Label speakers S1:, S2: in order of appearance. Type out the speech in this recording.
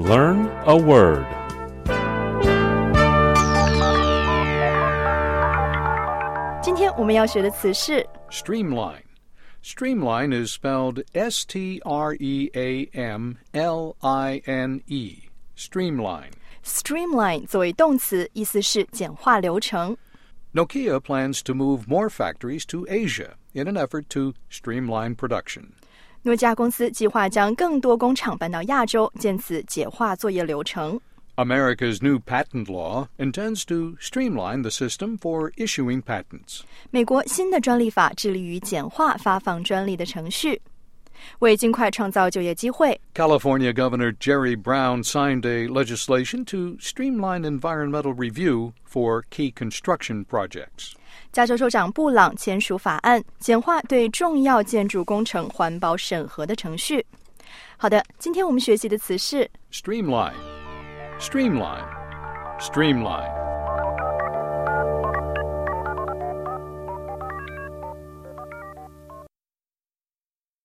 S1: Learn a word.
S2: 今天我们要学的词是
S3: Streamline. Streamline is spelled S-T-R-E-A-M-L-I-N-E. Streamline.
S2: Streamline 作为动词，意思是简化流程。
S3: Nokia plans to move more factories to Asia in an effort to streamline production.
S2: 诺基亚公司计划将更多工厂搬到亚洲，借此简化作业流程。
S3: America's new patent law intends to streamline the system for issuing patents.
S2: 美国新的专利法致力于简化发放专利的程序。为尽快创造就业机会，
S3: California Governor Jerry Brown signed a legislation to streamline environmental review for key construction projects.
S2: 加州州长布朗签署法案，简化对重要建筑工程环保审核的程序。好的，今天我们学习的词是
S3: Streamline. Streamline. Streamline.